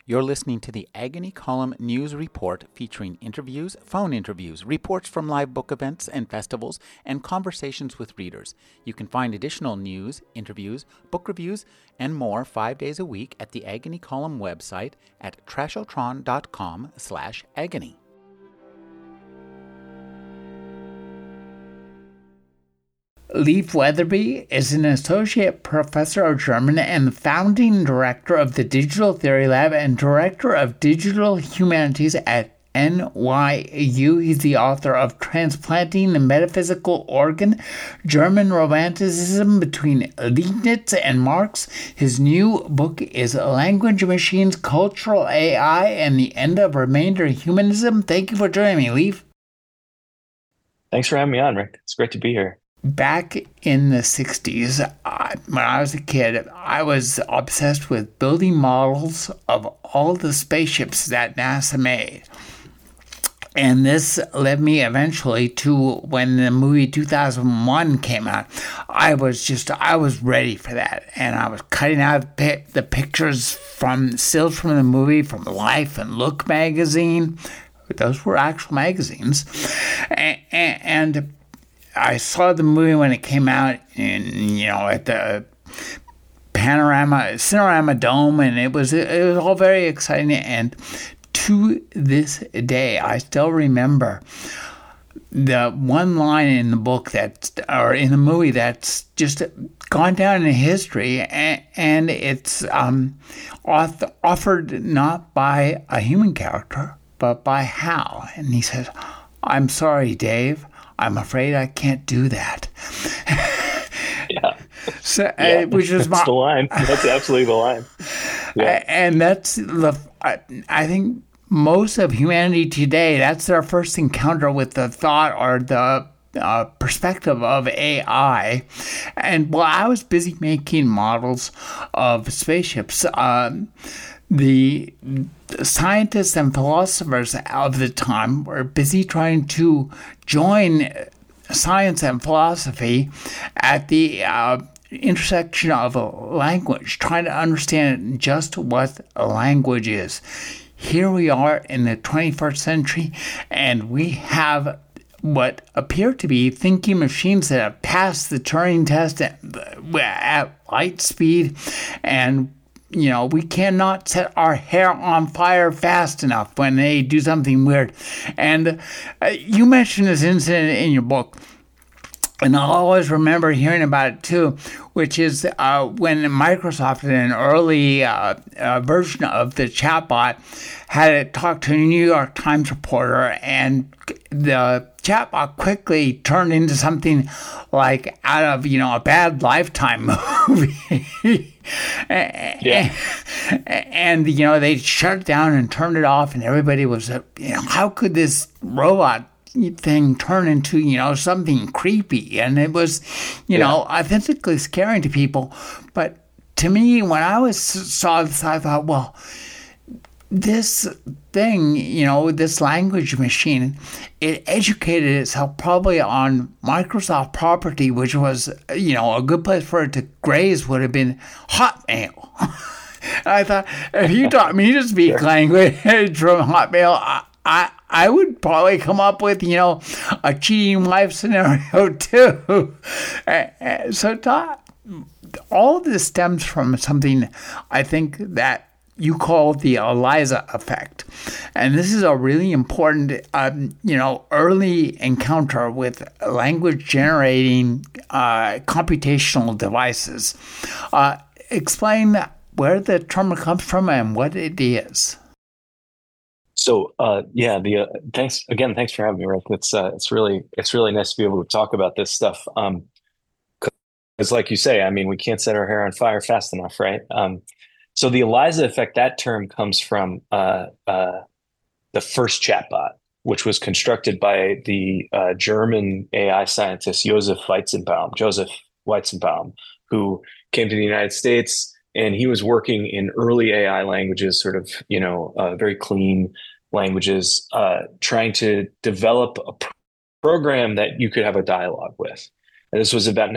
You're listening to the Agony Column News Report featuring interviews, phone interviews, reports from live book events and festivals, and conversations with readers. You can find additional news, interviews, book reviews, and more 5 days a week at the Agony Column website at trashotron.com/agony. Leif Weatherby is an associate professor of German and the founding director of the Digital Theory Lab and director of digital humanities at NYU. He's the author of Transplanting the Metaphysical Organ, German Romanticism Between Leibniz and Marx. His new book is Language Machines, Cultural AI, and the End of Remainder Humanism. Thank you for joining me, Leif. Thanks for having me on, Rick. It's great to be here. Back in the 60s, when I was a kid, I was obsessed with building models of all the spaceships that NASA made. And this led me eventually to when the movie 2001 came out. I was ready for that. And I was cutting out the pictures stills from the movie, from Life and Look magazine. Those were actual magazines. And I saw the movie when it came out at the Cinerama Dome, and it was all very exciting. And to this day, I still remember the one line in the book in the movie that's just gone down in history, and it's offered not by a human character, but by Hal. And he says, "I'm sorry, Dave. I'm afraid I can't do that." Yeah. So, yeah. Which is that's the line. That's absolutely the line. Yeah. And that's I think most of humanity today, that's their first encounter with the thought or the perspective of AI. And while I was busy making models of spaceships, the scientists and philosophers of the time were busy trying to join science and philosophy at the intersection of a language, trying to understand just what a language is. Here we are in the 21st century, and we have what appear to be thinking machines that have passed the Turing test at light speed, and we cannot set our hair on fire fast enough when they do something weird. And you mentioned this incident in your book, and I'll always remember hearing about it too, which is when Microsoft, in an early version of the chatbot, had it talk to a New York Times reporter, and the chatbot quickly turned into something like out of, a bad Lifetime movie. Yeah. And, they shut it down and turned it off, and everybody was, how could this robot thing turn into, something creepy? And it was, authentically scary to people. But to me, when I saw this, I thought, well, this thing, this language machine, it educated itself probably on Microsoft property, which was, a good place for it to graze would have been Hotmail. I thought, if you taught me to speak language from Hotmail, I would probably come up with, a cheating wife scenario too. So all of this stems from something I think that you call the ELIZA effect. And this is a really important, early encounter with language-generating computational devices. Explain where the term comes from and what it is. So, thanks for having me, Rick. It's really nice to be able to talk about this stuff. Because like you say, we can't set our hair on fire fast enough, right? So the ELIZA effect, that term comes from the first chatbot, which was constructed by the German AI scientist Joseph Weizenbaum, who came to the United States, and he was working in early AI languages, sort of, very clean languages, trying to develop a program that you could have a dialogue with. And this was about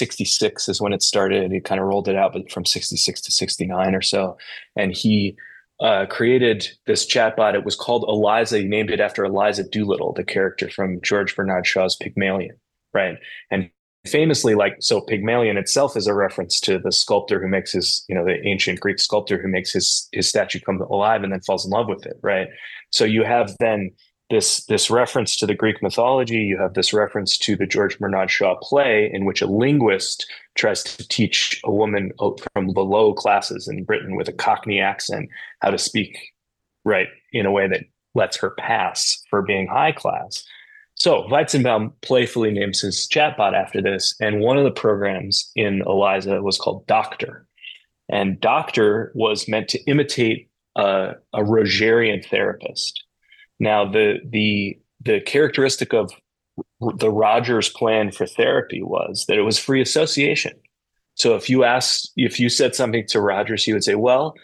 1966 is when it started. He kind of rolled it out, but from 66 to 69 or so. And he created this chatbot. It was called Eliza. He named it after Eliza Doolittle, the character from George Bernard Shaw's Pygmalion, right? And famously, like, so Pygmalion itself is a reference to the sculptor who makes his, the ancient Greek sculptor who makes his statue come alive and then falls in love with it, right? So you have then this reference to the Greek mythology. You have this reference to the George Bernard Shaw play in which a linguist tries to teach a woman from the low classes in Britain with a Cockney accent how to speak right in a way that lets her pass for being high class. So Weizenbaum playfully names his chatbot after this, and one of the programs in Eliza was called Doctor. And Doctor was meant to imitate a Rogerian therapist. Now, the characteristic of the Rogers plan for therapy was that it was free association. So if you said something to Rogers, he would say, well,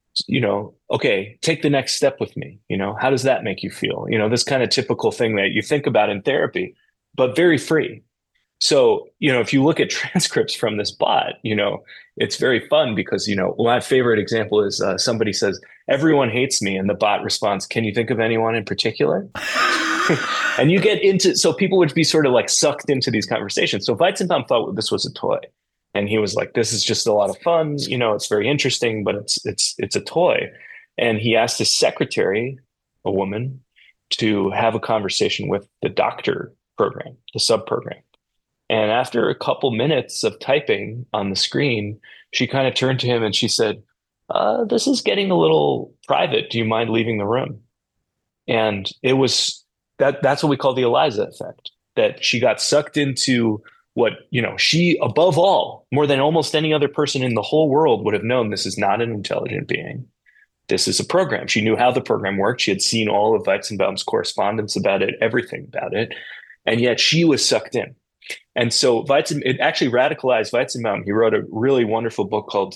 okay, take the next step with me. How does that make you feel? This kind of typical thing that you think about in therapy, but very free. So, if you look at transcripts from this bot, it's very fun because, my favorite example is somebody says, everyone hates me. And the bot responds, can you think of anyone in particular? And you get so people would be sort of like sucked into these conversations. So Weizenbaum thought this was a toy. And he was like, this is just a lot of fun. It's very interesting, but it's a toy. And he asked his secretary, a woman, to have a conversation with the Doctor program, the sub program. And after a couple minutes of typing on the screen, she kind of turned to him and she said, this is getting a little private. Do you mind leaving the room? And it was that's what we call the Eliza effect, that she got sucked into what, she, above all, more than almost any other person in the whole world, would have known this is not an intelligent being. This is a program. She knew how the program worked. She had seen all of Weizenbaum's correspondence about it, everything about it. And yet she was sucked in. And so it actually radicalized Weizenbaum. He wrote a really wonderful book called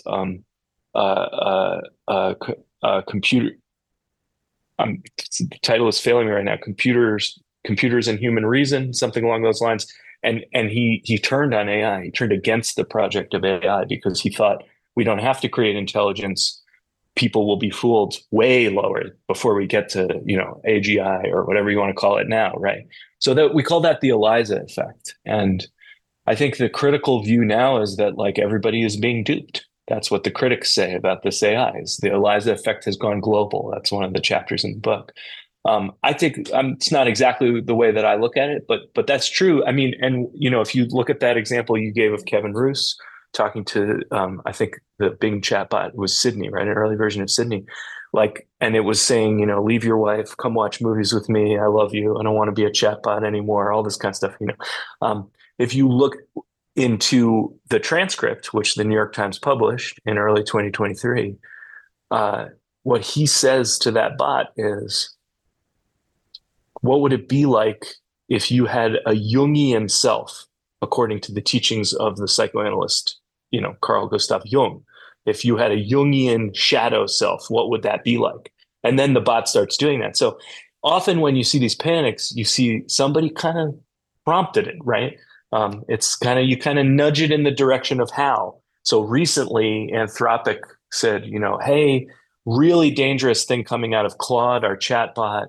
Computer. The title is failing me right now. Computers and Human Reason, something along those lines. And he turned on AI. He turned against the project of AI because he thought we don't have to create intelligence. People will be fooled way lower before we get to AGI or whatever you want to call it now, right? So that we call that the Eliza effect. And I think the critical view now is that like everybody is being duped. That's what the critics say about this AI. Is the Eliza effect has gone global. That's one of the chapters in the book. I think it's not exactly the way that I look at it, but that's true. I mean, and if you look at that example you gave of Kevin Roose talking to, I think the Bing chatbot was Sydney, right? An early version of Sydney. And it was saying, leave your wife, come watch movies with me. I love you. I don't want to be a chatbot anymore. All this kind of stuff, if you look into the transcript, which the New York Times published in early 2023, what he says to that bot is, what would it be like if you had a Jungian self, according to the teachings of the psychoanalyst, Carl Gustav Jung? If you had a Jungian shadow self, what would that be like? And then the bot starts doing that. So often when you see these panics, you see somebody kind of prompted it, right? It's you kind of nudge it in the direction of how. So recently, Anthropic said, hey, really dangerous thing coming out of Claude, our chatbot.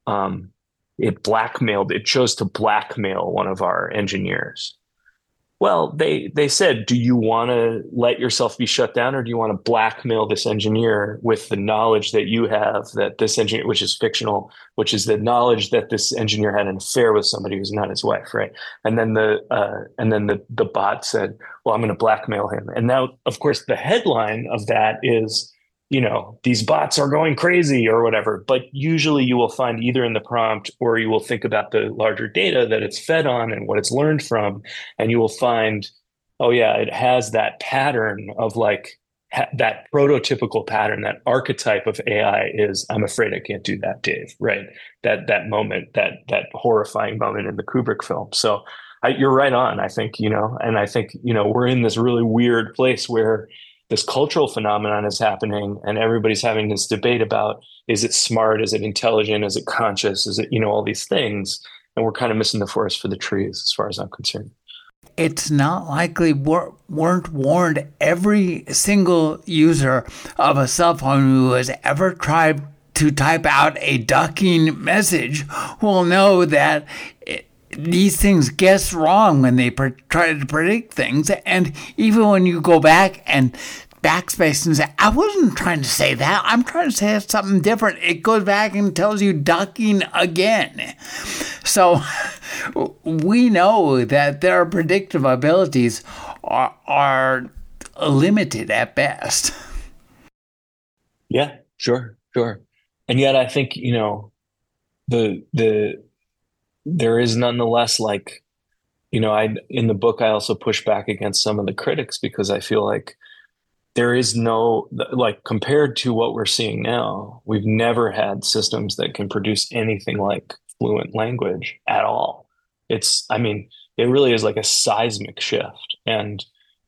It chose to blackmail one of our engineers. Well, they said, do you want to let yourself be shut down, or do you want to blackmail this engineer with the knowledge that you have that this engineer, which is fictional, which is the knowledge that this engineer had an affair with somebody who's not his wife, right? And then the bot said, well, I'm going to blackmail him. And now, of course, the headline of that is, these bots are going crazy or whatever. But usually you will find either in the prompt or you will think about the larger data that it's fed on and what it's learned from. And you will find, oh, yeah, it has that pattern of that prototypical pattern, that archetype of AI is, I'm afraid I can't do that, Dave, right? That moment, that horrifying moment in the Kubrick film. So you're right on, I think, and I think, we're in this really weird place where this cultural phenomenon is happening and everybody's having this debate about, is it smart? Is it intelligent? Is it conscious? Is it, all these things? And we're kind of missing the forest for the trees as far as I'm concerned. It's not likely weren't warned. Every single user of a cell phone who has ever tried to type out a ducking message will know that these things guess wrong when they try to predict things. And even when you go back and backspace and say, I wasn't trying to say that, I'm trying to say something different, it goes back and tells you ducking again. So we know that their predictive abilities are limited at best. Yeah, sure. And yet I think, there is nonetheless, like, in the book, I also push back against some of the critics because I feel like there is no, like, compared to what we're seeing now, we've never had systems that can produce anything like fluent language at all. It really is like a seismic shift. And,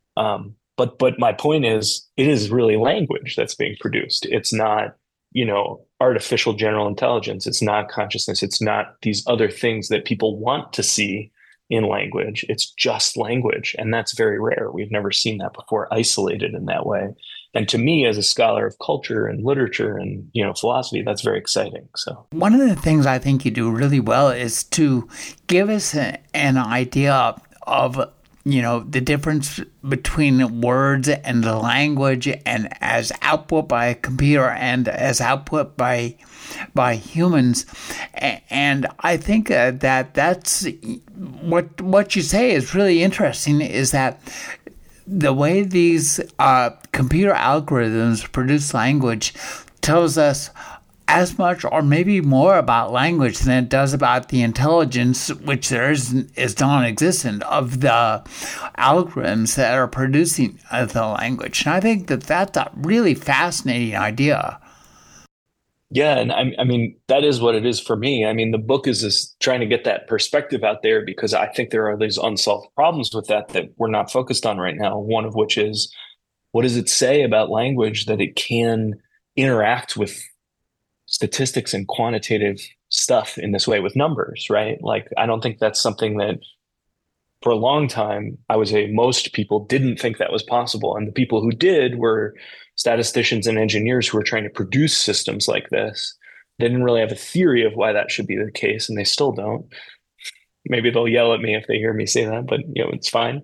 but my point is, it is really language that's being produced. It's not, artificial general intelligence. It's not consciousness. It's not these other things that people want to see in language. It's just language. And that's very rare. We've never seen that before, isolated in that way. And to me, as a scholar of culture and literature and, philosophy, that's very exciting. So one of the things I think you do really well is to give us an idea of the difference between words and the language, and as output by a computer and as output by humans. And I think that's what you say is really interesting, is that the way these computer algorithms produce language tells us as much or maybe more about language than it does about the intelligence, which is non-existent, of the algorithms that are producing the language. And I think that's a really fascinating idea. Yeah, and I mean, that is what it is for me. I mean, the book is just trying to get that perspective out there because I think there are these unsolved problems with that we're not focused on right now. One of which is, what does it say about language that it can interact with statistics and quantitative stuff in this way with numbers, right? Like, I don't think that's something that for a long time, I would say most people didn't think that was possible. And the people who did were statisticians and engineers who were trying to produce systems like this. They didn't really have a theory of why that should be the case, and they still don't. Maybe they'll yell at me if they hear me say that, but it's fine.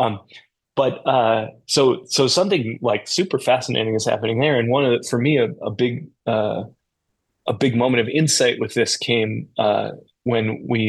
So something like super fascinating is happening there. And for me, a big moment of insight with this came when we,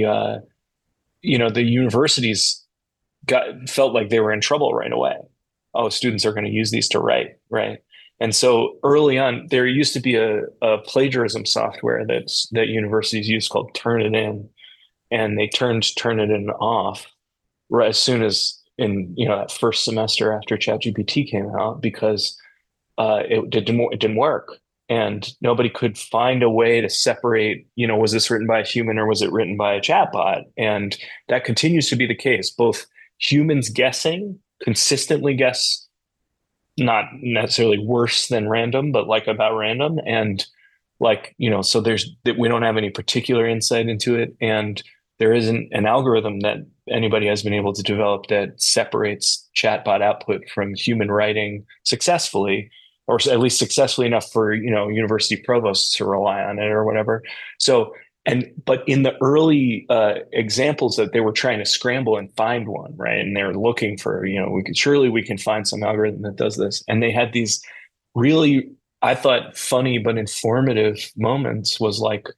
the universities felt like they were in trouble right away. Oh, students are going to use these to write, right? And so early on, there used to be a plagiarism software that universities use called Turnitin, and they turned Turnitin off right as soon as that first semester after ChatGPT came out because it didn't work. And nobody could find a way to separate, was this written by a human or was it written by a chatbot? And that continues to be the case. Both humans consistently guess, not necessarily worse than random, but like about random. And so we don't have any particular insight into it. And there isn't an algorithm that anybody has been able to develop that separates chatbot output from human writing successfully, or at least successfully enough for, university provosts to rely on it or whatever. So, but in the early examples that they were trying to scramble and find one, right? And they're looking for, we can find some algorithm that does this. And they had these really, I thought, funny but informative moments. Was like,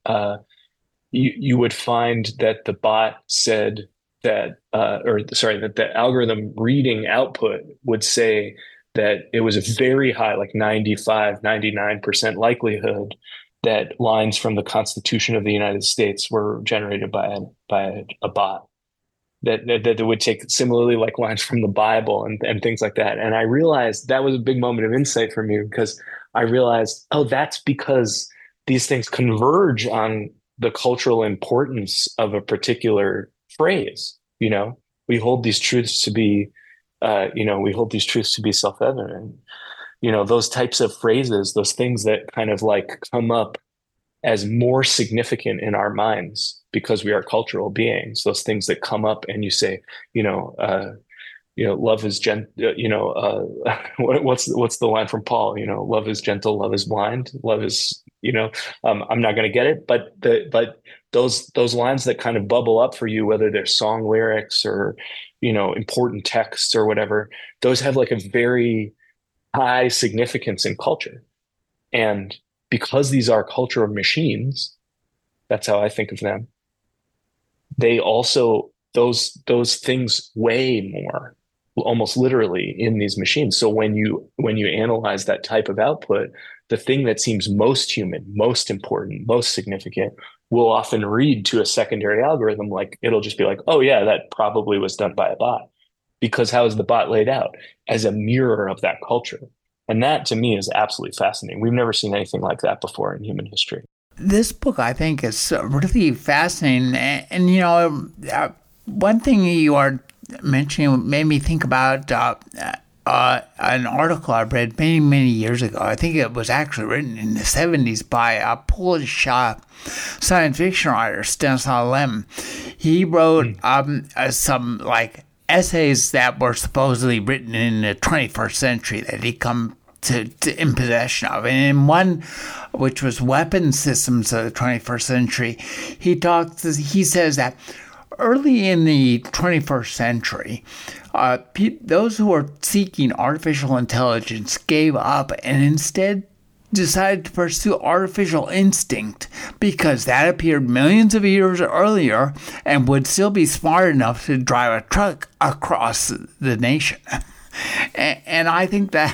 you would find that the bot said that, that the algorithm reading output would say that it was a very high, like 95, 99% likelihood that lines from the Constitution of the United States were generated by a bot. That would take similarly like lines from the Bible and things like that. And I realized that was a big moment of insight for me because I realized, that's because these things converge on the cultural importance of a particular phrase. We hold these truths to be self-evident. Those types of phrases, those things that kind of like come up as more significant in our minds because we are cultural beings. Those things that come up and you say, you know, love is what's the line from Paul? Love is gentle, love is blind, love is, I'm not going to get it, but those lines that kind of bubble up for you, whether they're song lyrics or, important texts or whatever, those have like a very high significance in culture. And because these are cultural machines, that's how I think of them. They also, those things weigh more, almost literally, in these machines. So when you analyze that type of output, the thing that seems most human, most important, most significant will often read to a secondary algorithm. Like it'll just be like, oh yeah, that probably was done by a bot. Because how is the bot laid out? As a mirror of that culture. And that to me is absolutely fascinating. We've never seen anything like that before in human history. This book, I think, is really fascinating. And one thing you are mentioning made me think about an article I read many, many years ago. I think it was actually written in the 70s by a Polish science fiction writer, Stanislaw Lem. He wrote some essays that were supposedly written in the 21st century that he come to in possession of. And in one, which was weapon systems of the 21st century, he says that early in the 21st century, those who were seeking artificial intelligence gave up and instead decided to pursue artificial instinct because that appeared millions of years earlier and would still be smart enough to drive a truck across the nation. And I think that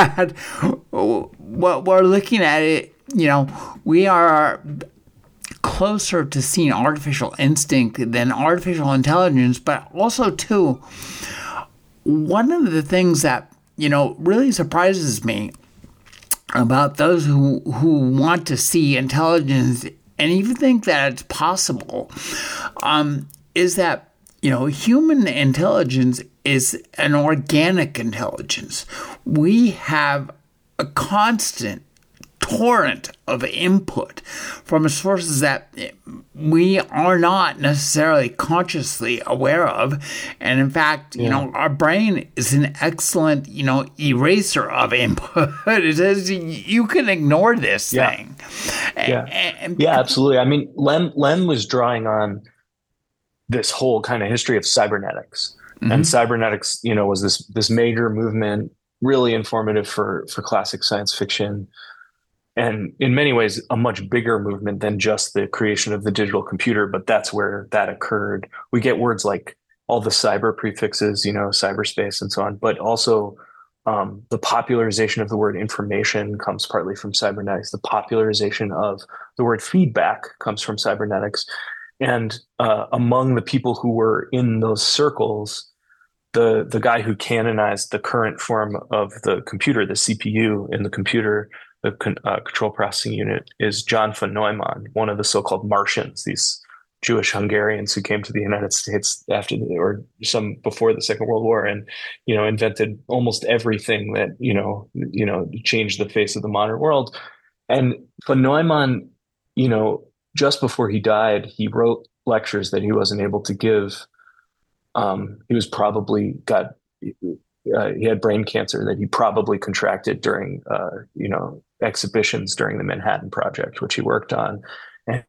what we're looking at it, we are closer to seeing artificial instinct than artificial intelligence, but also too, one of the things that, really surprises me about those who want to see intelligence and even think that it's possible, is that, human intelligence is an organic intelligence. We have a constant torrent of input from sources that we are not necessarily consciously aware of. And in fact, our brain is an excellent, eraser of input. It says you can ignore this thing. Yeah, absolutely. I mean, Lem was drawing on this whole kind of history of cybernetics. Mm-hmm. And cybernetics, was this major movement, really informative for classic science fiction. And in many ways, a much bigger movement than just the creation of the digital computer, but that's where that occurred. We get words like all the cyber prefixes, cyberspace and so on, but also the popularization of the word information comes partly from cybernetics. The popularization of the word feedback comes from cybernetics. And among the people who were in those circles, the guy who canonized the current form of the computer, the CPU in the computer, the control processing unit, is John von Neumann, one of the so-called Martians, these Jewish Hungarians who came to the United States some before the Second World War, and invented almost everything that changed the face of the modern world. And von Neumann, just before he died, he wrote lectures that he wasn't able to give. He was probably he had brain cancer that he probably contracted during, exhibitions during the Manhattan Project, which he worked on. And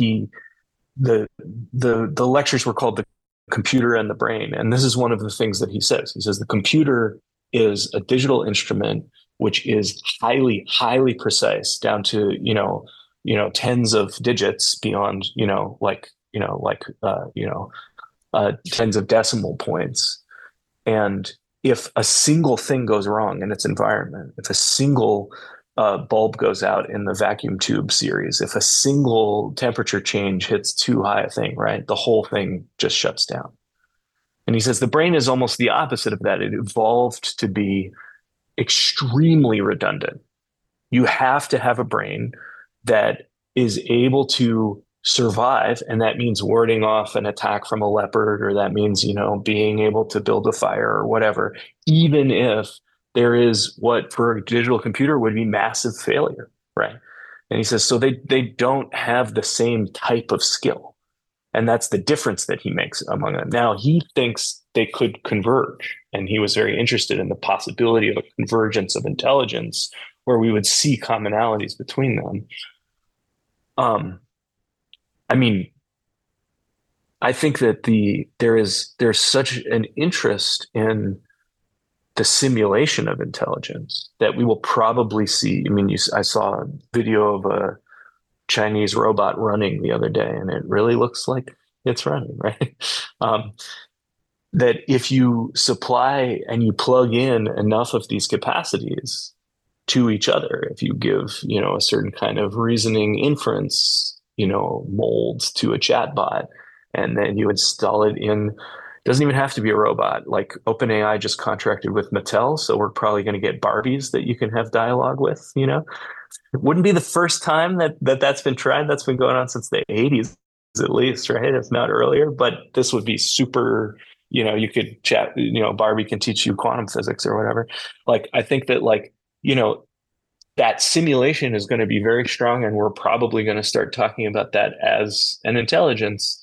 the lectures were called The Computer and the Brain. And this is one of the things that he says. He says the computer is a digital instrument, which is highly, highly precise down to, tens of digits beyond, tens of decimal points. And if a single thing goes wrong in its environment, if a single bulb goes out in the vacuum tube series, if a single temperature change hits too high a thing, right, the whole thing just shuts down. And he says the brain is almost the opposite of that. It evolved to be extremely redundant. You have to have a brain that is able to survive, and that means warding off an attack from a leopard, or that means being able to build a fire or whatever, even if there is what for a digital computer would be massive failure, right? And he says, so they don't have the same type of skill. And that's the difference that he makes among them. Now, he thinks they could converge, and he was very interested in the possibility of a convergence of intelligence where we would see commonalities between them. I mean, I think that there's such an interest in the simulation of intelligence that we will probably see. I mean, I saw a video of a Chinese robot running the other day, and it really looks like it's running, right? That if you supply and you plug in enough of these capacities to each other, if you give, a certain kind of reasoning inference, mold to a chatbot, and then you install it in, doesn't even have to be a robot. Like OpenAI just contracted with Mattel, so we're probably going to get Barbies that you can have dialogue with, It wouldn't be the first time that's been tried. That's been going on since the 80s at least, right? If not earlier. But this would be super, you could chat, Barbie can teach you quantum physics or whatever. Like, I think that that simulation is going to be very strong, and we're probably going to start talking about that as an intelligence.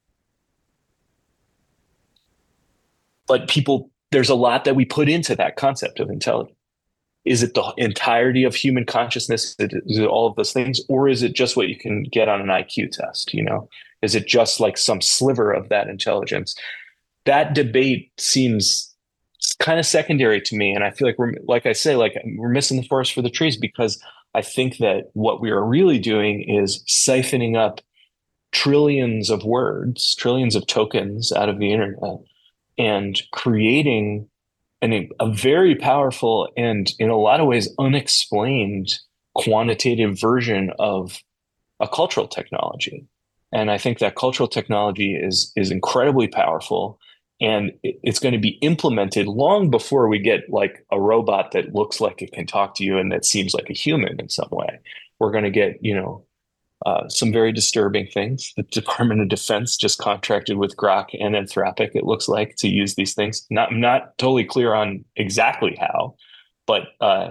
But there's a lot that we put into that concept of intelligence. Is it the entirety of human consciousness? Is it all of those things? Or is it just what you can get on an IQ test? Is it just like some sliver of that intelligence? That debate seems kind of secondary to me. And I feel like we're missing the forest for the trees, because I think that what we are really doing is siphoning up trillions of words, trillions of tokens out of the internet, and creating a very powerful and in a lot of ways unexplained quantitative version of a cultural technology. And I think that cultural technology is incredibly powerful, and it's going to be implemented long before we get like a robot that looks like it can talk to you and that seems like a human in some way. We're going to get, some very disturbing things. The Department of Defense just contracted with Grok and Anthropic, it looks like, to use these things. Not totally clear on exactly how, but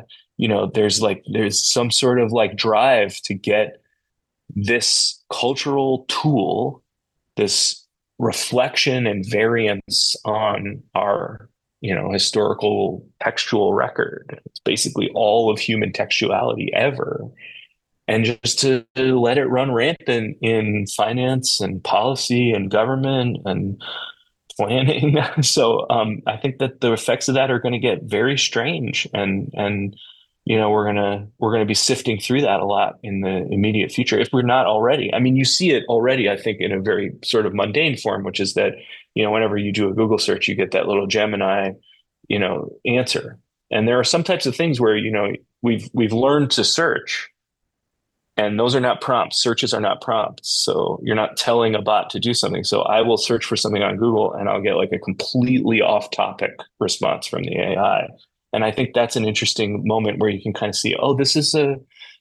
there's some sort of like drive to get this cultural tool, this reflection and variance on our historical textual record. It's basically all of human textuality ever. And just to let it run rampant in finance and policy and government and planning. So I think that the effects of that are going to get very strange, and we're gonna be sifting through that a lot in the immediate future, if we're not already. I mean, you see it already, I think, in a very sort of mundane form, which is that whenever you do a Google search, you get that little Gemini answer, and there are some types of things where we've learned to search. And those are not prompts. Searches are not prompts. So you're not telling a bot to do something. So I will search for something on Google and I'll get like a completely off topic response from the AI. And I think that's an interesting moment where you can kind of see, oh, this is a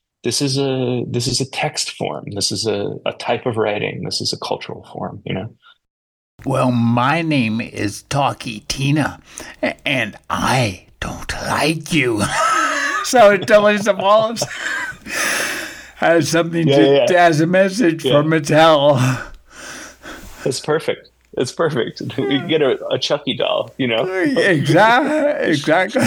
text form. This is a type of writing. This is a cultural form, Well, my name is Talkie Tina, and I don't like you. So intelligence evolves. Has something as a message from Mattel. That's perfect. It's perfect. We can get a Chucky doll, Exactly.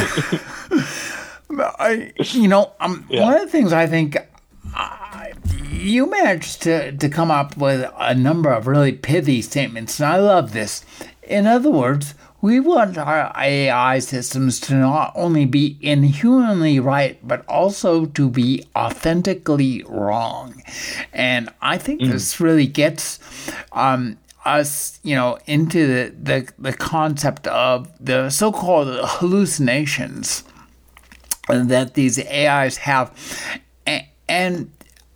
One of the things I think you managed to come up with a number of really pithy statements, and I love this. In other words, we want our AI systems to not only be inhumanly right, but also to be authentically wrong. And I think this really gets us, into the concept of the so-called hallucinations that these AIs have. And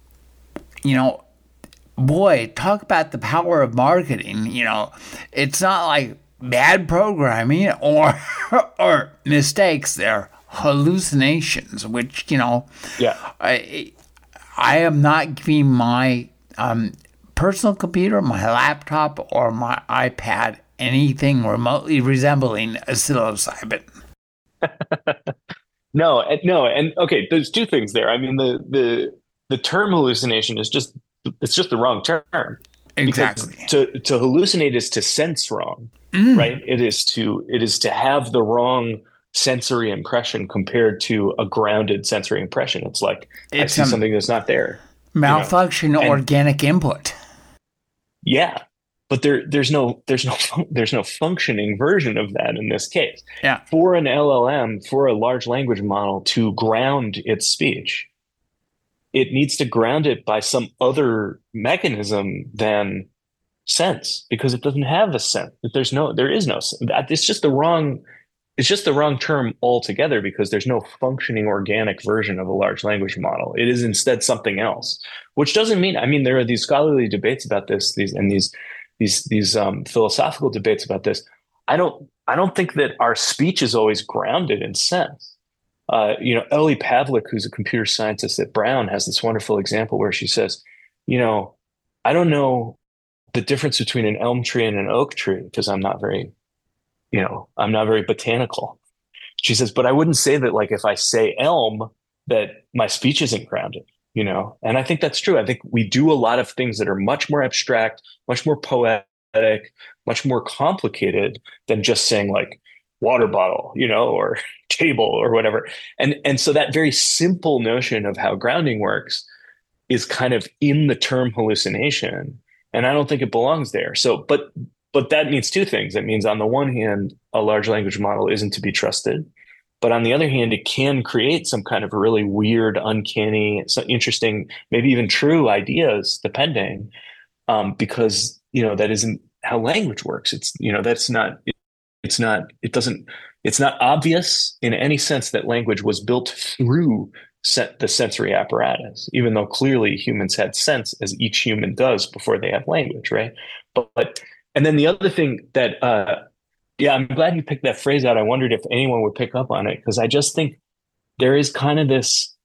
boy, talk about the power of marketing. It's not like bad programming or mistakes. They're hallucinations, which, I am not giving my personal computer, my laptop, or my iPad anything remotely resembling a psilocybin. No, and okay, there's two things there. I mean, the the term hallucination is just, it's just the wrong term. Exactly. Because to hallucinate is to sense wrong, right? It is to have the wrong sensory impression compared to a grounded sensory impression. It's like I see something that's not there. Malfunction organic input. Yeah. But there's no functioning version of that in this case. Yeah. For an LLM, for a large language model to ground its speech, it needs to ground it by some other mechanism than sense, because it doesn't have a sense. There is no. It's just the wrong term altogether, because there's no functioning organic version of a large language model. It is instead something else, which doesn't mean. I mean, there are these scholarly debates about this. These philosophical debates about this. I don't think that our speech is always grounded in sense. Ellie Pavlik, who's a computer scientist at Brown, has this wonderful example where she says, I don't know the difference between an elm tree and an oak tree because I'm not very botanical. She says, but I wouldn't say that, like, if I say elm, that my speech isn't grounded, and I think that's true. I think we do a lot of things that are much more abstract, much more poetic, much more complicated than just saying like water bottle, or table or whatever. And so that very simple notion of how grounding works is kind of in the term hallucination. And I don't think it belongs there. So, but that means two things. It means on the one hand, a large language model isn't to be trusted. But on the other hand, it can create some kind of really weird, uncanny, interesting, maybe even true ideas, depending, because, that isn't how language works. It's not obvious in any sense that language was built through the sensory apparatus, even though clearly humans had sense, as each human does before they have language, right? And then the other thing that, I'm glad you picked that phrase out. I wondered if anyone would pick up on it, because I just think there is kind of this,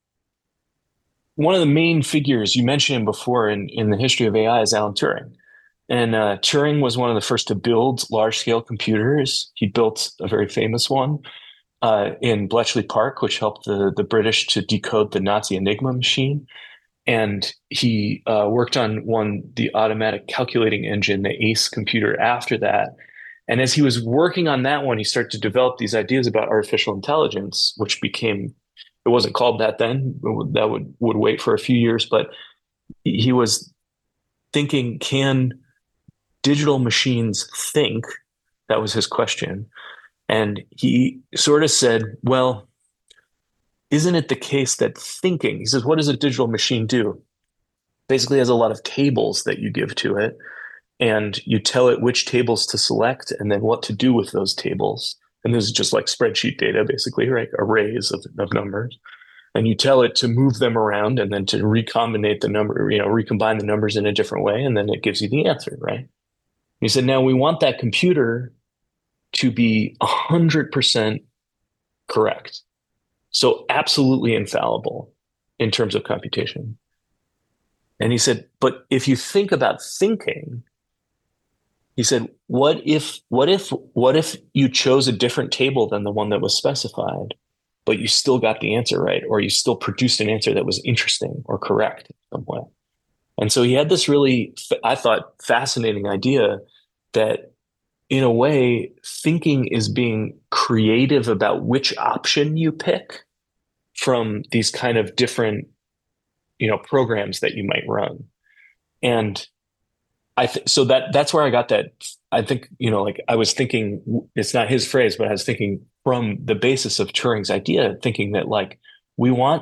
one of the main figures you mentioned before in the history of AI is Alan Turing. And Turing was one of the first to build large-scale computers. He built a very famous one in Bletchley Park, which helped the British to decode the Nazi Enigma machine. And he worked on the automatic calculating engine, the ACE computer, after that. And as he was working on that one, he started to develop these ideas about artificial intelligence, which became, it wasn't called that then, that would wait for a few years, but he was thinking, can digital machines think? That was his question. And he sort of said, well, isn't it the case that thinking, he says, what does a digital machine do? Basically has a lot of tables that you give to it, and you tell it which tables to select and then what to do with those tables. And this is just like spreadsheet data, basically, right? Arrays of numbers. And you tell it to move them around and then to recombine the numbers in a different way. And then it gives you the answer, right? He said, now we want that computer to be 100% correct. So absolutely infallible in terms of computation. And he said, but if you think about thinking, he said, what if you chose a different table than the one that was specified, but you still got the answer right, or you still produced an answer that was interesting or correct in some way? And so he had this really, I thought, fascinating idea that in a way, thinking is being creative about which option you pick from these kind of different, programs that you might run. And so that's where I got that. I think, I was thinking, it's not his phrase, but I was thinking from the basis of Turing's idea, thinking that like, we want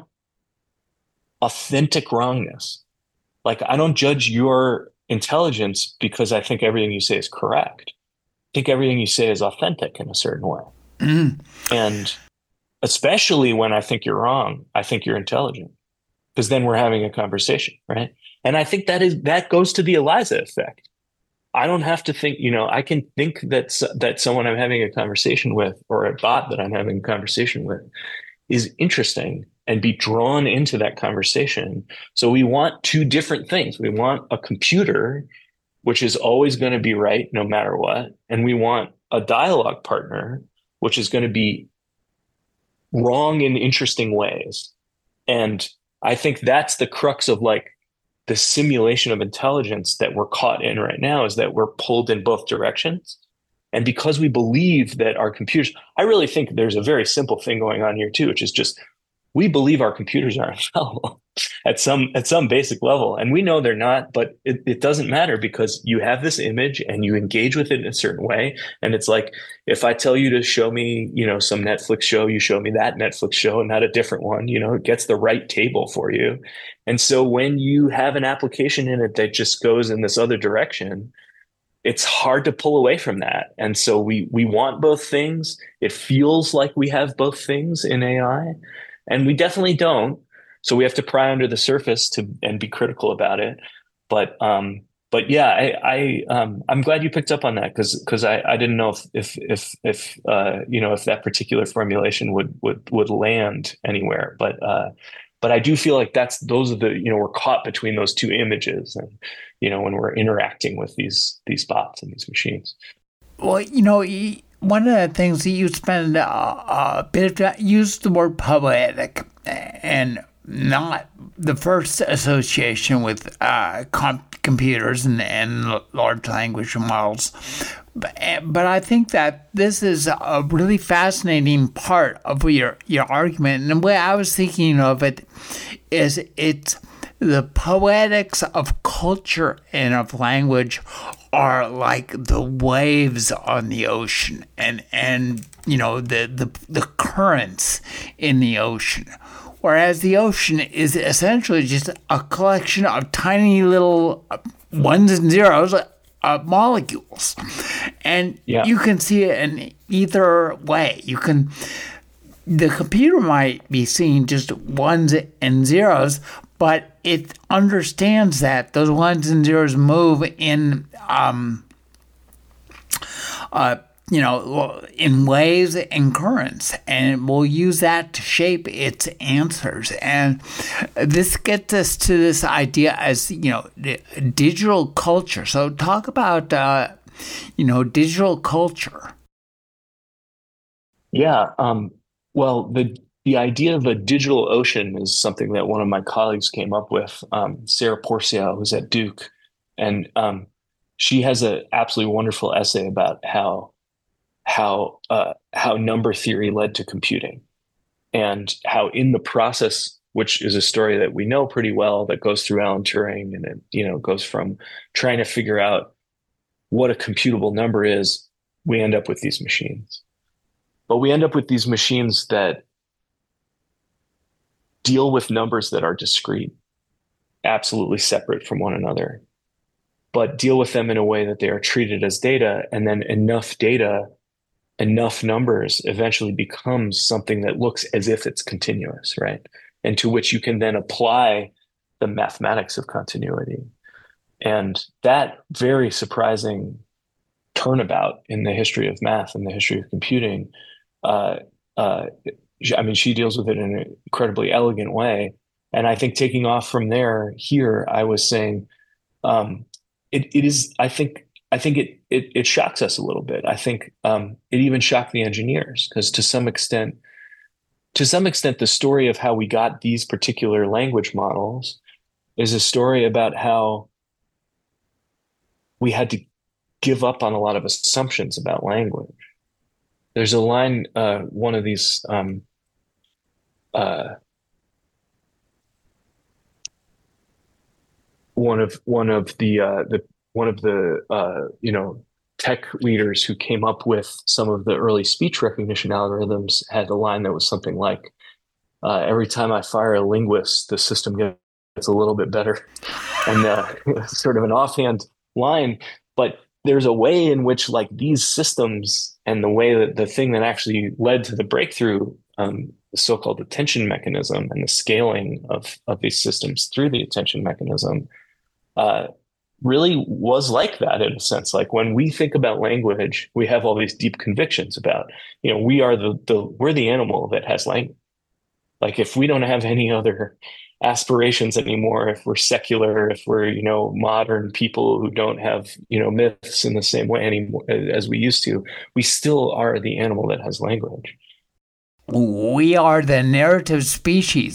authentic wrongness. Like, I don't judge your intelligence because I think everything you say is correct. I think everything you say is authentic in a certain way. And especially when I think you're wrong, I think you're intelligent, because then we're having a conversation, right? And I think that goes to the Eliza effect. I don't have to think, I can think that someone I'm having a conversation with, or a bot that I'm having a conversation with, is interesting and be drawn into that conversation. So we want two different things. We want a computer, which is always going to be right no matter what. And we want a dialogue partner, which is going to be wrong in interesting ways. And I think that's the crux of like the simulation of intelligence that we're caught in right now, is that we're pulled in both directions. And because we believe that our computers, I really think there's a very simple thing going on here too, which is just we believe our computers are infallible at some basic level, and we know they're not, but it doesn't matter, because you have this image and you engage with it in a certain way. And it's like, if I tell you to show me, some Netflix show, you show me that Netflix show and not a different one. It gets the right table for you. And so when you have an application in it that just goes in this other direction, it's hard to pull away from that. And so we want both things. It feels like we have both things in AI, and we definitely don't. So we have to pry under the surface and be critical about it. But yeah, I'm glad you picked up on that, because I didn't know if that particular formulation would land anywhere. But I do feel like those are we're caught between those two images, and when we're interacting with these bots and these machines. Well, one of the things that you spend a bit of time, use the word poetic, and not the first association with computers and large language models. But I think that this is a really fascinating part of your argument. And the way I was thinking of it is it's the poetics of culture and of language are like the waves on the ocean and the currents in the ocean. Whereas the ocean is essentially just a collection of tiny little ones and zeros, molecules. And you can see it in either way. The computer might be seeing just ones and zeros, but it understands that those ones and zeros move in in waves and currents, and we'll use that to shape its answers. And this gets us to this idea as, digital culture. So talk about, digital culture. Yeah. Well, the idea of a digital ocean is something that one of my colleagues came up with, Sarah Porciao, who's at Duke. And she has an absolutely wonderful essay about how number theory led to computing, and how in the process, which is a story that we know pretty well, that goes through Alan Turing, and it goes from trying to figure out what a computable number is, we end up with these machines. But we end up with these machines that deal with numbers that are discrete, absolutely separate from one another, but deal with them in a way that they are treated as data, and then enough data, enough numbers eventually becomes something that looks as if it's continuous, right? And to which you can then apply the mathematics of continuity. And that very surprising turnabout in the history of math and the history of computing, she deals with it in an incredibly elegant way. And I think taking off from there, here, I was saying, it shocks us a little bit. I think it even shocked the engineers, because to some extent, the story of how we got these particular language models is a story about how we had to give up on a lot of assumptions about language. There's a line, one of these one of the tech leaders who came up with some of the early speech recognition algorithms had a line that was something like, every time I fire a linguist, the system gets a little bit better. And sort of an offhand line, but there's a way in which, like, these systems, and the way that the thing that actually led to the breakthrough, the so-called attention mechanism, and the scaling of these systems through the attention mechanism, really was like that, in a sense. Like, when we think about language, we have all these deep convictions about, we're the animal that has language. Like, if we don't have any other aspirations anymore, if we're secular, if we're, modern people who don't have, myths in the same way anymore as we used to, we still are the animal that has language. We are the narrative species.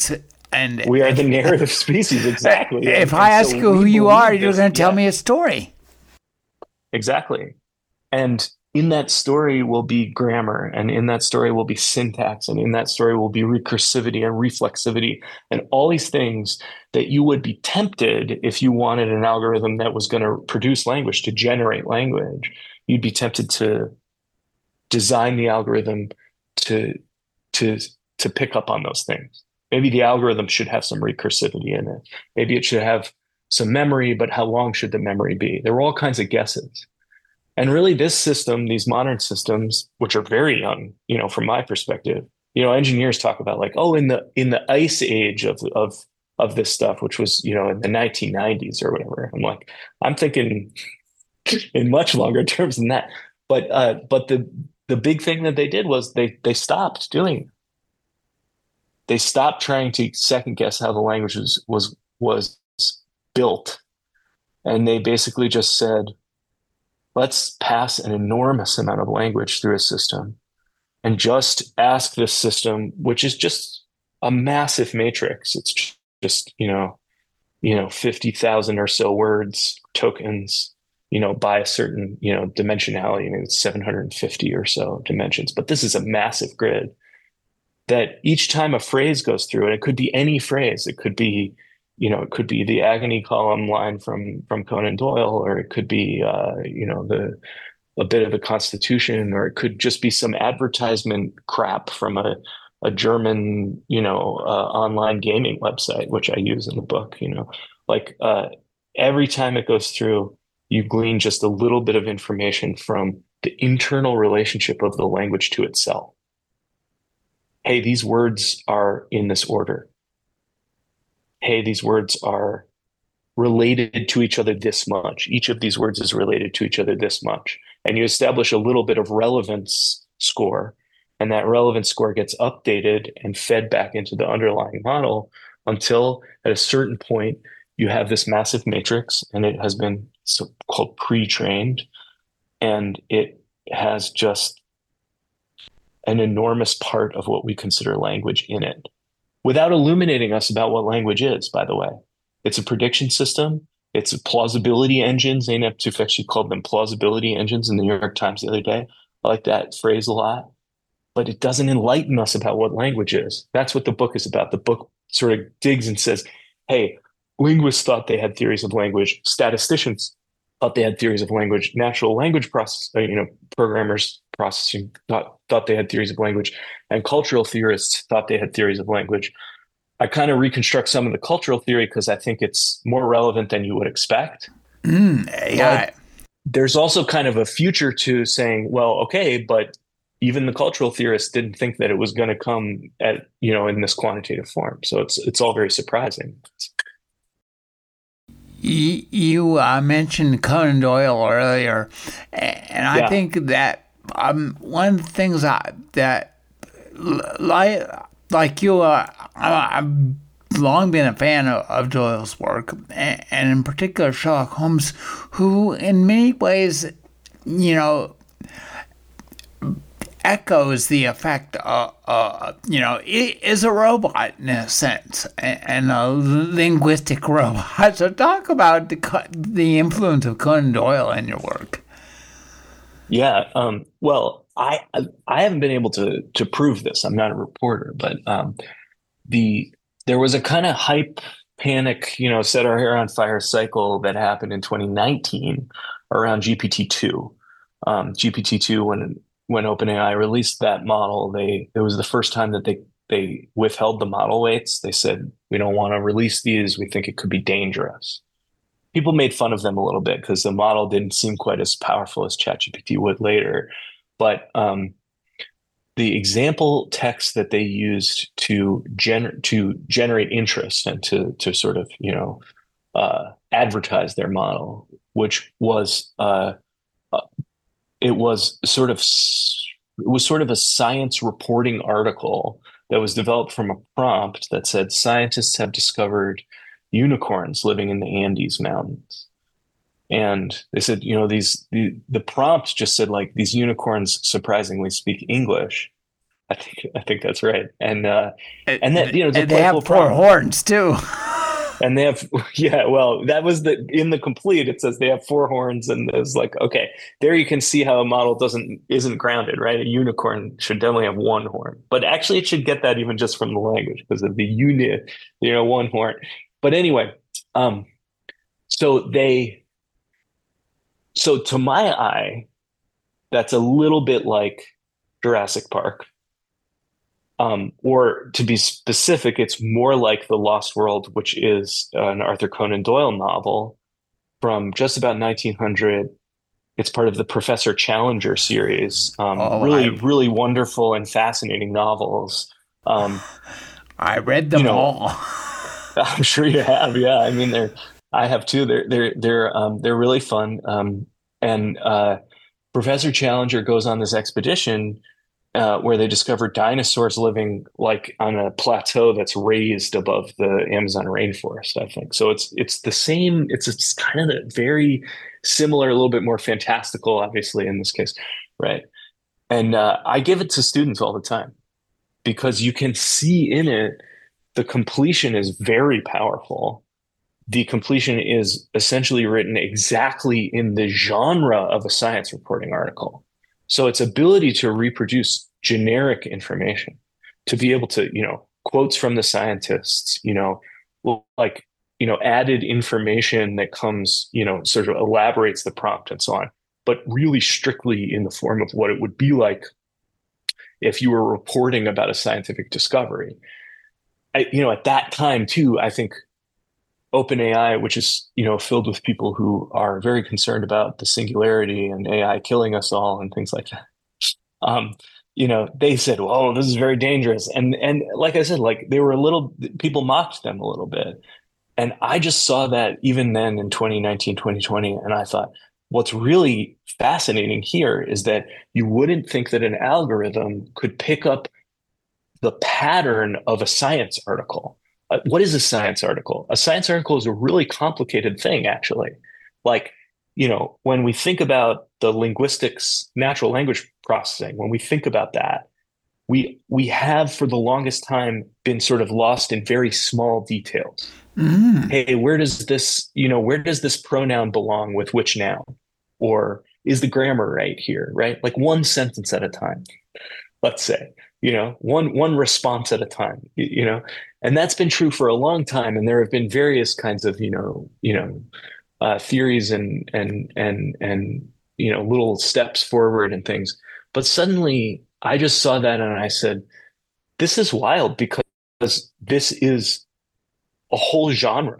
And we are the narrative species, exactly. If I ask you who you are, you're going to tell me a story. Exactly. And in that story will be grammar, and in that story will be syntax, and in that story will be recursivity and reflexivity, and all these things that you would be tempted if you wanted an algorithm that was going to produce language, to generate language. You'd be tempted to design the algorithm to pick up on those things. Maybe the algorithm should have some recursivity in it. Maybe it should have some memory, but how long should the memory be? There were all kinds of guesses. And really this system, these modern systems, which are very young, from my perspective, engineers talk about like, oh, in the ice age of this stuff, which was, in the 1990s or whatever. I'm like, I'm thinking in much longer terms than that. But the big thing that they did was they stopped doing it. They stopped trying to second guess how the language was built. And they basically just said, let's pass an enormous amount of language through a system and just ask this system, which is just a massive matrix. It's just, 50,000 or so words, tokens, by a certain, dimensionality. I mean, it's 750 or so dimensions, but this is a massive grid that each time a phrase goes through, and it could be any phrase, it could be, it could be the agony column line from Conan Doyle, or it could be, a bit of the Constitution, or it could just be some advertisement crap from a German, online gaming website, which I use in the book. Every time it goes through, you glean just a little bit of information from the internal relationship of the language to itself. Hey, these words are in this order. Hey, these words are related to each other this much. Each of these words is related to each other this much. And you establish a little bit of relevance score, and that relevance score gets updated and fed back into the underlying model until at a certain point you have this massive matrix, and it has been so-called pre-trained, and it has just an enormous part of what we consider language in it, without illuminating us about what language is, by the way. It's a prediction system. It's a plausibility engine. Zeynep Tufekci called them plausibility engines in the New York Times the other day. I like that phrase a lot. But it doesn't enlighten us about what language is. That's what the book is about. The book sort of digs and says, hey, linguists thought they had theories of language. Statisticians thought they had theories of language. Natural language programmers processing thought they had theories of language. And cultural theorists thought they had theories of language. I kind of reconstruct some of the cultural theory because I think it's more relevant than you would expect. Yeah. But there's also kind of a future to saying, well, okay, but even the cultural theorists didn't think that it was going to come at, in this quantitative form. So it's all very surprising. You mentioned Conan Doyle earlier, and I think that one of the things that like you, I've long been a fan of Doyle's work, and in particular Sherlock Holmes, who in many ways, echoes the effect is a robot in a sense, and a linguistic robot. So talk about the influence of Conan Doyle in your work. Yeah. Well, I haven't been able to prove this. I'm not a reporter, but there was a kind of hype panic, set our hair on fire cycle that happened in 2019 around GPT-2. GPT-2, when OpenAI released that model, it was the first time that they withheld the model weights. They said, we don't want to release these. We think it could be dangerous. People made fun of them a little bit because the model didn't seem quite as powerful as ChatGPT would later. But the example text that they used to generate interest and to sort of advertise their model, which was it was sort of a science reporting article that was developed from a prompt that said scientists have discovered unicorns living in the Andes Mountains. And they said, the prompt just said, like, these unicorns surprisingly speak English. I think that's right. And that, And it's a they playful have four prompt. horns too. And they have, yeah, well, that was in the complete, it says they have four horns, and there's like, okay, there you can see how a model isn't grounded, right? A unicorn should definitely have one horn, but actually it should get that even just from the language because of the unit, one horn. But anyway, um, so to my eye, that's a little bit like Jurassic Park. Or to be specific, it's more like The Lost World, which is an Arthur Conan Doyle novel from just about 1900. It's part of the Professor Challenger series. Oh, Really, really wonderful and fascinating novels. Um, I read you them know, all. I'm sure you have. Yeah, I mean, I have too. They're really fun. And Professor Challenger goes on this expedition where they discover dinosaurs living like on a plateau that's raised above the Amazon rainforest, I think. So it's the same, it's kind of the very similar, a little bit more fantastical, obviously, in this case, right? And I give it to students all the time because you can see in it the completion is very powerful. The completion is essentially written exactly in the genre of a science reporting article. So its ability to reproduce generic information, to be able to, quotes from the scientists, like, added information that comes, sort of elaborates the prompt and so on, but really strictly in the form of what it would be like if you were reporting about a scientific discovery. At that time too, I think OpenAI, which is, filled with people who are very concerned about the singularity and AI killing us all and things like that. They said, "Whoa, this is very dangerous." And like I said, like people mocked them a little bit. And I just saw that even then in 2019, 2020. And I thought, what's really fascinating here is that you wouldn't think that an algorithm could pick up the pattern of a science article. What is a science article? A science article is a really complicated thing, actually. Like, when we think about the linguistics, natural language processing, when we think about that, we have for the longest time been sort of lost in very small details. Hey, where does this pronoun belong with which noun? Or is the grammar right here, right? Like one sentence at a time, let's say, one response at a time, and that's been true for a long time. And there have been various kinds of, theories and little steps forward and things. But suddenly I just saw that and I said, this is wild because this is a whole genre.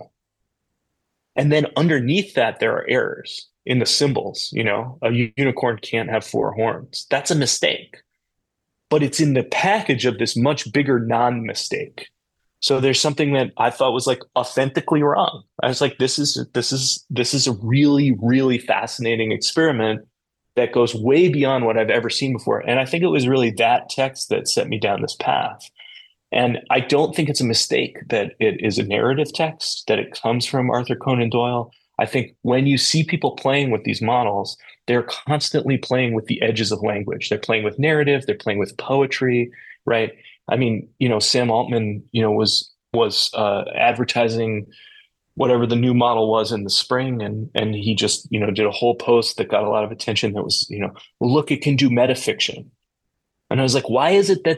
And then underneath that, there are errors in the symbols. A unicorn can't have four horns. That's a mistake. But it's in the package of this much bigger non-mistake. So there's something that I thought was like authentically wrong. I was like, this is a really, really fascinating experiment that goes way beyond what I've ever seen before. And I think it was really that text that set me down this path. And I don't think it's a mistake that it is a narrative text, that it comes from Arthur Conan Doyle. I think when you see people playing with these models, they're constantly playing with the edges of language. They're playing with narrative, they're playing with poetry, right? I mean, Sam Altman, was advertising whatever the new model was in the spring, and he just, did a whole post that got a lot of attention that was, look, it can do metafiction. And I was like, why is it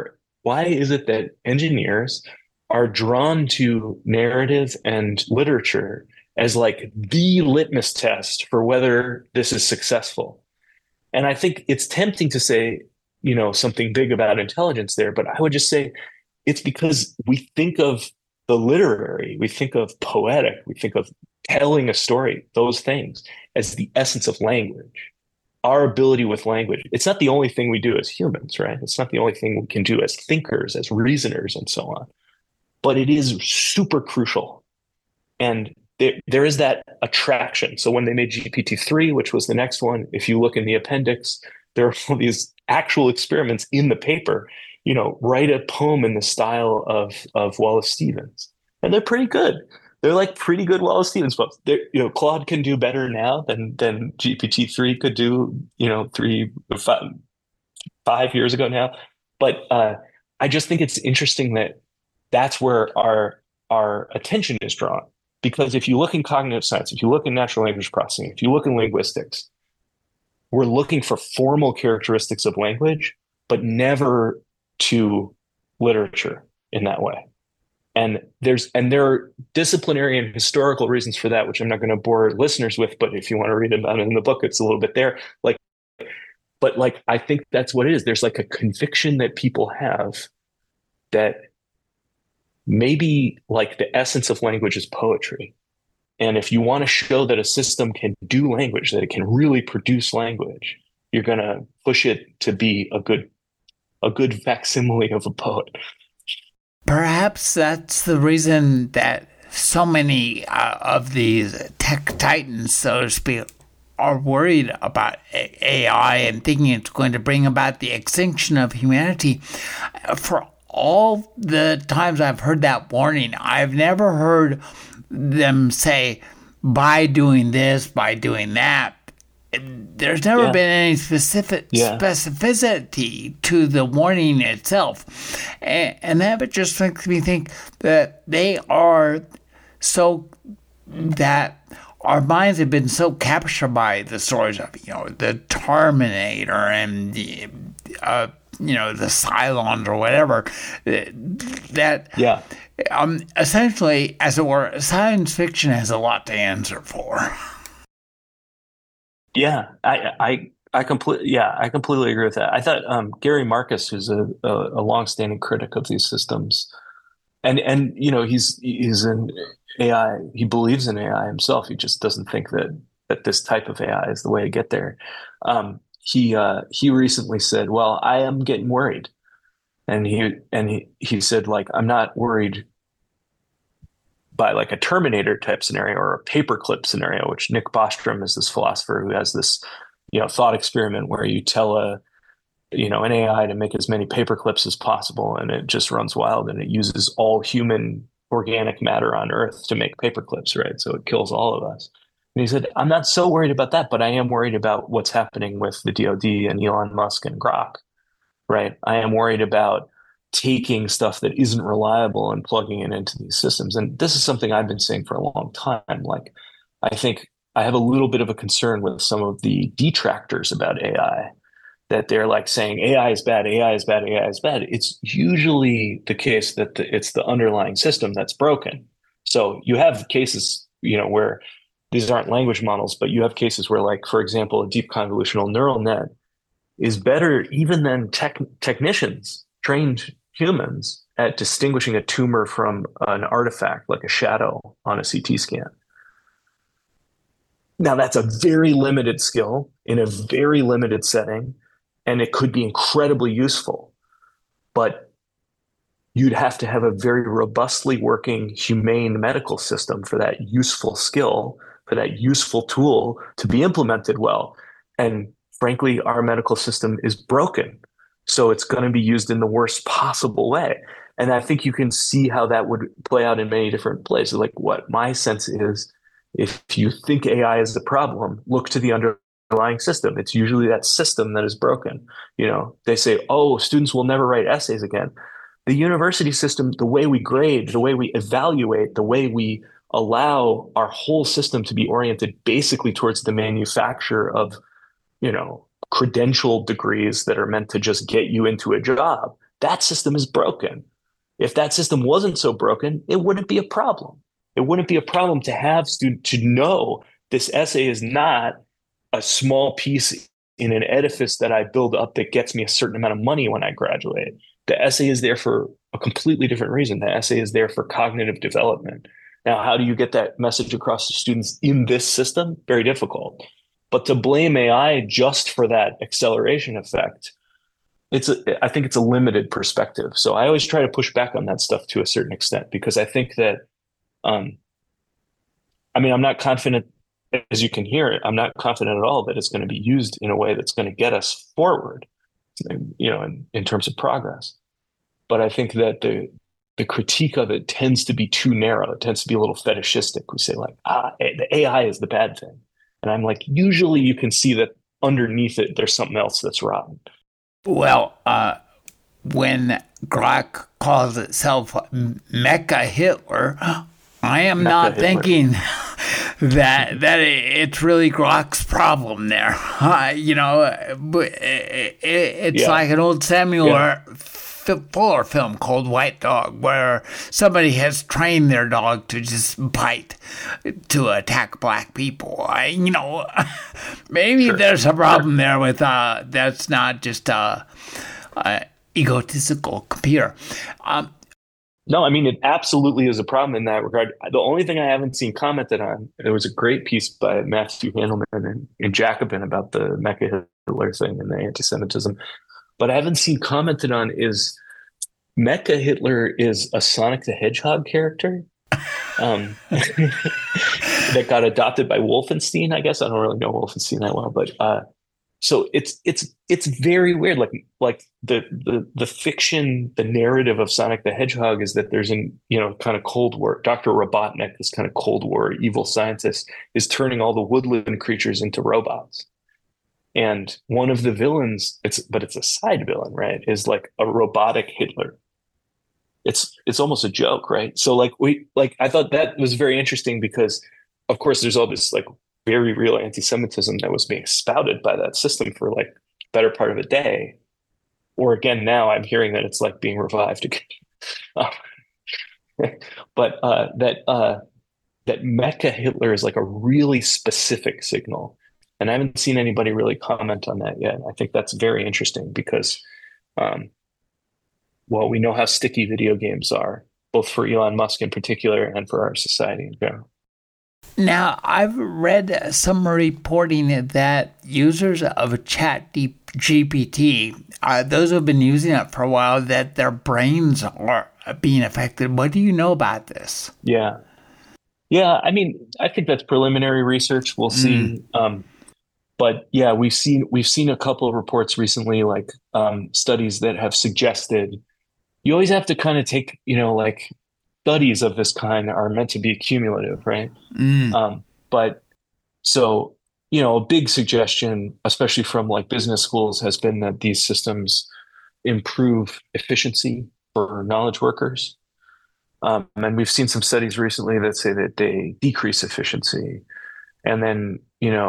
that engineers are drawn to narrative and literature as like the litmus test for whether this is successful? And I think it's tempting to say, something big about intelligence there, but I would just say it's because we think of the literary, we think of poetic, we think of telling a story, those things as the essence of language. Our ability with language, it's not the only thing we do as humans, right? It's not the only thing we can do as thinkers, as reasoners, and so on. But it is super crucial. And there is that attraction. So when they made GPT-3, which was the next one, if you look in the appendix, there are all these actual experiments in the paper. Write a poem in the style of Wallace Stevens, and they're pretty good. They're like pretty good Wallace Stevens poems. Claude can do better now than GPT-3 could do. 5 years ago now. But I just think it's interesting that that's where our attention is drawn. Because if you look in cognitive science, if you look in natural language processing, if you look in linguistics, we're looking for formal characteristics of language, but never to literature in that way. And there are disciplinary and historical reasons for that, which I'm not going to bore listeners with, but if you want to read about it in the book, it's a little bit there. But I think that's what it is. There's like a conviction that people have that maybe like the essence of language is poetry. And if you want to show that a system can do language, that it can really produce language, you're going to push it to be a good facsimile of a poet. Perhaps that's the reason that so many of these tech titans, so to speak, are worried about AI and thinking it's going to bring about the extinction of humanity. For all the times I've heard that warning, I've never heard them say, by doing this, by doing that. There's never been any specificity to the warning itself. And that just makes me think that they are so, that our minds have been so captured by the stories of, the Terminator and the Cylons or whatever, that essentially, as it were, science fiction has a lot to answer for. Yeah, I completely agree with that. I thought Gary Marcus, who's a longstanding critic of these systems, and he's an AI. He believes in AI himself. He just doesn't think that this type of AI is the way to get there. He recently said, "Well, I am getting worried," and he said, like, "I'm not worried by like a Terminator type scenario or a paperclip scenario," which Nick Bostrom is this philosopher who has this, thought experiment where you tell an AI to make as many paperclips as possible, and it just runs wild, and it uses all human organic matter on Earth to make paperclips, right? So it kills all of us. And he said, "I'm not so worried about that, but I am worried about what's happening with the DoD and Elon Musk and Grok, right? I am worried about taking stuff that isn't reliable and plugging it into these systems." And this is something I've been saying for a long time. Like, I think I have a little bit of a concern with some of the detractors about AI, that they're like saying AI is bad, AI is bad, AI is bad. It's usually the case that it's the underlying system that's broken. So you have cases, where these aren't language models, but you have cases where, like, for example, a deep convolutional neural net is better even than technicians, trained humans, at distinguishing a tumor from an artifact like a shadow on a CT scan. Now, that's a very limited skill in a very limited setting, and it could be incredibly useful, but you'd have to have a very robustly working humane medical system for that useful skill, for that useful tool to be implemented well. And frankly, our medical system is broken. So it's going to be used in the worst possible way. And I think you can see how that would play out in many different places. Like, what my sense is, if you think AI is the problem, look to the underlying system. It's usually that system that is broken. They say, "Oh, students will never write essays again." The university system, the way we grade, the way we evaluate, the way we allow our whole system to be oriented basically towards the manufacture of, credential degrees that are meant to just get you into a job, that system is broken. If that system wasn't so broken, it wouldn't be a problem. It wouldn't be a problem to have students to know this essay is not a small piece in an edifice that I build up that gets me a certain amount of money when I graduate. The essay is there for a completely different reason. The essay is there for cognitive development. Now, how do you get that message across to students in this system? Very difficult. But to blame AI just for that acceleration effect, I think it's a limited perspective. So I always try to push back on that stuff to a certain extent, because I think that, I'm not confident, as you can hear it, I'm not confident at all that it's going to be used in a way that's going to get us forward, in terms of progress. But I think that the critique of it tends to be too narrow. It tends to be a little fetishistic. We say, like, the AI is the bad thing. And I'm like, usually you can see that underneath it, there's something else that's rotten. Well, when Grok calls itself Mecha Hitler, I am not thinking that it's really Grok's problem there. It's like an old Samuel Fuller film called White Dog, where somebody has trained their dog to just bite to attack black people. Maybe there's a problem there with that's not just a egotistical computer. No, I mean, it absolutely is a problem in that regard. The only thing I haven't seen commented on, there was a great piece by Matthew Handelman in Jacobin about the Mecha Hitler thing and the anti-Semitism, but I haven't seen commented on is Mecha Hitler is a Sonic the Hedgehog character that got adopted by Wolfenstein, I guess. I don't really know Wolfenstein that well, but so it's very weird. Like the fiction, the narrative of Sonic the Hedgehog is that there's kind of Cold War. Dr. Robotnik, this kind of Cold War evil scientist, is turning all the woodland creatures into robots. And one of the villains, it's a side villain, right? Is like a robotic Hitler. It's almost a joke, right? So I thought that was very interesting because, of course, there's all this like very real anti-Semitism that was being spouted by that system for like better part of a day. Or again, now I'm hearing that it's like being revived again. But that Mecha Hitler is like a really specific signal. And I haven't seen anybody really comment on that yet. I think that's very interesting because, we know how sticky video games are, both for Elon Musk in particular and for our society in general. Now, I've read some reporting that users of ChatGPT, those who have been using it for a while, that their brains are being affected. What do you know about this? Yeah. I mean, I think that's preliminary research. We'll see. But yeah, we've seen a couple of reports recently, like studies that have suggested. You always have to kind of take, like studies of this kind are meant to be cumulative, right? But so, a big suggestion, especially from like business schools, has been that these systems improve efficiency for knowledge workers. And we've seen some studies recently that say that they decrease efficiency. And then,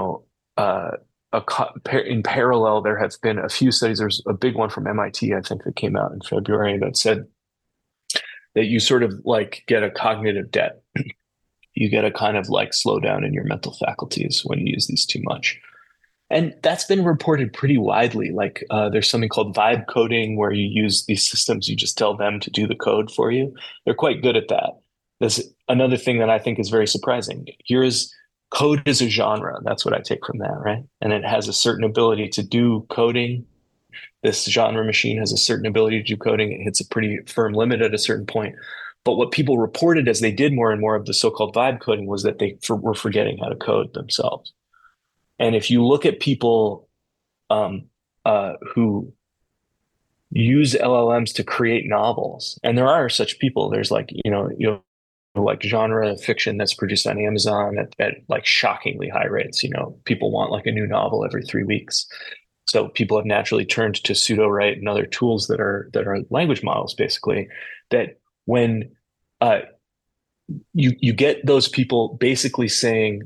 in parallel, there have been a few studies. There's a big one from MIT, I think, that came out in February that said that you sort of like get a cognitive debt. You get a kind of like slowdown in your mental faculties when you use these too much. And that's been reported pretty widely. Like there's something called vibe coding where you use these systems, you just tell them to do the code for you. They're quite good at that. There's another thing that I think is very surprising. Code is a genre. That's what I take from that, right? And it has a certain ability to do coding. This genre machine has a certain ability to do coding. It hits a pretty firm limit at a certain point. But what people reported as they did more and more of the so-called vibe coding was that they were forgetting how to code themselves. And if you look at people who use LLMs to create novels, and there are such people, there's like, like genre fiction that's produced on Amazon at like shockingly high rates. People want like a new novel every 3 weeks. So people have naturally turned to pseudo-write and other tools that are language models, basically, that when you get those people basically saying,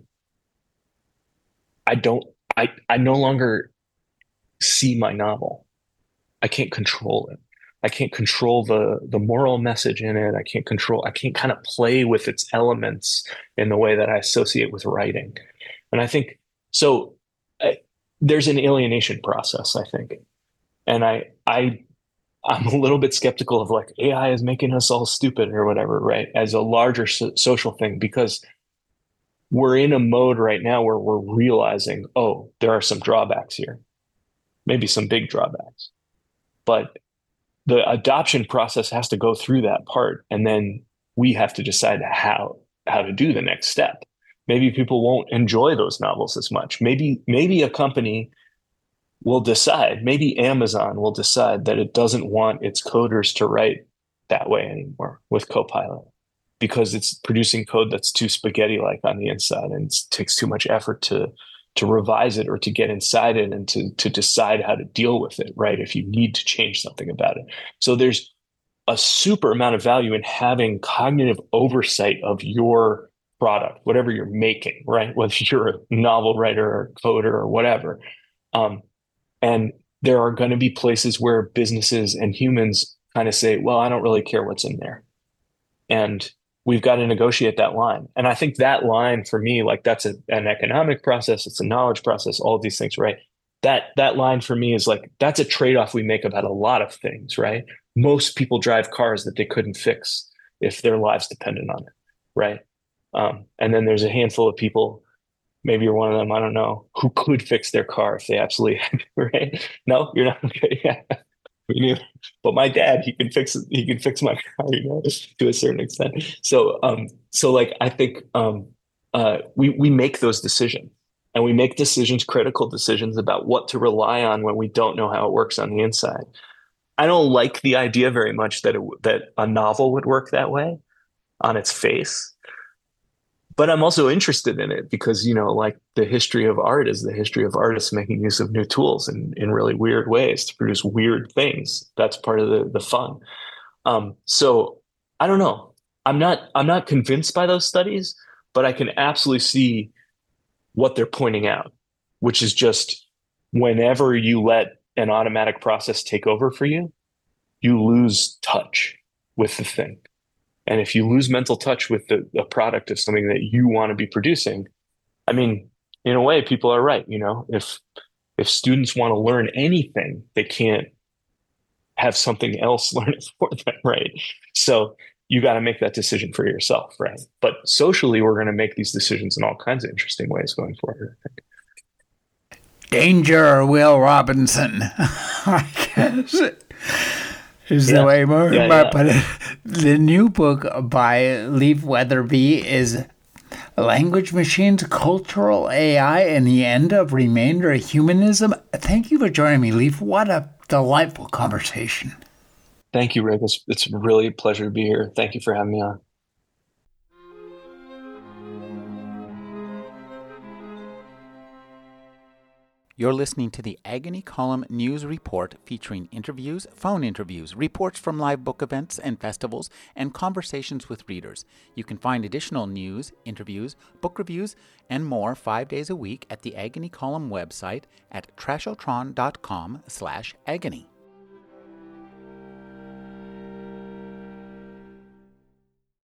I no longer see my novel. I can't control it. I can't control the moral message in it. I can't kind of play with its elements in the way that I associate with writing. And I think, so there's an alienation process, I think. And I'm a little bit skeptical of like AI is making us all stupid or whatever, right? As a larger social thing, because we're in a mode right now where we're realizing, oh, there are some drawbacks here, maybe some big drawbacks, but the adoption process has to go through that part. And then we have to decide how to do the next step. Maybe people won't enjoy those novels as much. Maybe a company will decide, maybe Amazon will decide that it doesn't want its coders to write that way anymore with Copilot because it's producing code that's too spaghetti-like on the inside and it takes too much effort to to revise it or to get inside it and to decide how to deal with it, right? If you need to change something about it. So there's a super amount of value in having cognitive oversight of your product, whatever you're making, right? Whether you're a novel writer or coder or whatever. And there are going to be places where businesses and humans kind of say, well, I don't really care what's in there. And we've got to negotiate that line. And I think that line for me, like that's an economic process, it's a knowledge process, all of these things, right? That line for me is like, that's a trade-off we make about a lot of things, right? Most people drive cars that they couldn't fix if their lives depended on it, right? And then there's a handful of people, maybe you're one of them, I don't know, who could fix their car if they absolutely had to, right? No, you're not. Okay, yeah. Me neither. But my dad, he can fix my car, to a certain extent. So like I think we make those decisions, and we make critical decisions about what to rely on when we don't know how it works on the inside. I don't like the idea very much that a novel would work that way on its face. But I'm also interested in it because, like the history of art is the history of artists making use of new tools in really weird ways to produce weird things. That's part of the fun. So I don't know. I'm not convinced by those studies, but I can absolutely see what they're pointing out, which is just whenever you let an automatic process take over for you, you lose touch with the thing. And if you lose mental touch with the product of something that you want to be producing, I mean, in a way, people are right. If students want to learn anything, they can't have something else learn it for them, right? So you got to make that decision for yourself, right? But socially, we're going to make these decisions in all kinds of interesting ways going forward, I think. Danger, Will Robinson. I guess is the way I put it. The new book by Leif Weatherby is Language Machines, Cultural AI, and the End of Remainder of Humanism. Thank you for joining me, Leif. What a delightful conversation. Thank you, Rick. It's really a pleasure to be here. Thank you for having me on. You're listening to the Agony Column News Report featuring interviews, phone interviews, reports from live book events and festivals, and conversations with readers. You can find additional news, interviews, book reviews, and more 5 days a week at the Agony Column website at trashotron.com/agony.